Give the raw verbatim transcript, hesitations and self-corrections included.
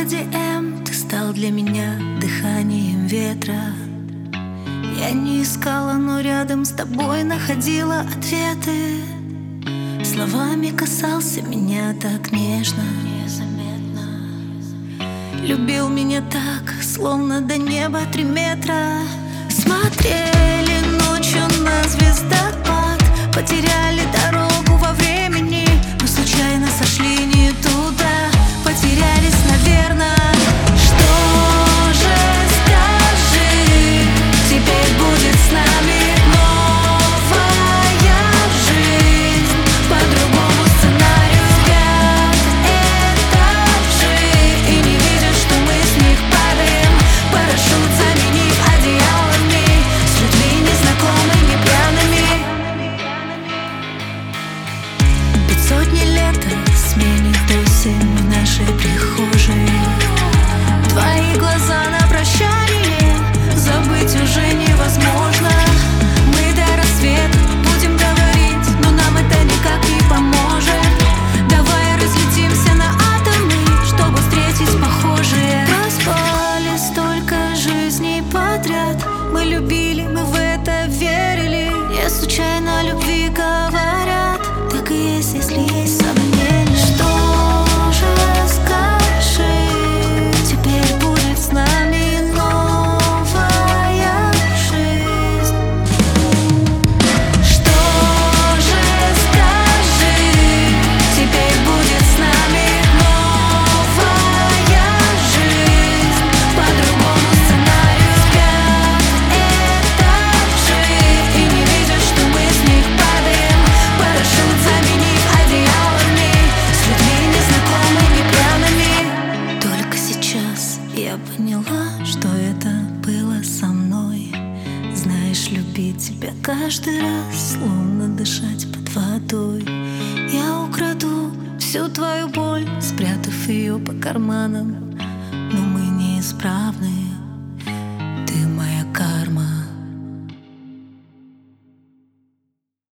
Карпе Диэм, ты стал для меня дыханием ветра. Я не искала, но рядом с тобой находила ответы. Словами касался меня так нежно, незаметно. Любил меня так, словно до неба три метра. Смотрели ночью на звездопад, потеряли дорогу во времени, но случайно сошли не туда, потерялись, наверное. Что же, скажи, теперь будет с нами новая жизнь, по другому сценарию спят этажи, и не видят, что мы с них падаем, парашют заменив одеялами, с людьми незнакомыми, пьяными. Пятьсотни лет сменит осень в нашей прихожей. Твои глаза на прощание забыть уже невозможно. Мы до рассвета будем говорить, но нам это никак не поможет. Давай разлетимся на атомы, чтобы встретить похожие. Проспали столько жизней подряд, мы любили, мы в это верили. Не случайно любви говорят, так и есть, если есть сомнения. Что же, скажи, теперь будет с нами новая жизнь. Что же, скажи, теперь будет с нами новая жизнь, по другому сценарию спят этажи, и не видят, что мы с них падаем, парашют заменив одеялами, с людьми незнакомыми, пьяными. Только сейчас я поняла, что это было со мной. Знаешь, любить тебя каждый раз, словно дышать под водой. Я украду всю твою боль, спрятав ее по карманам, но мы неисправны.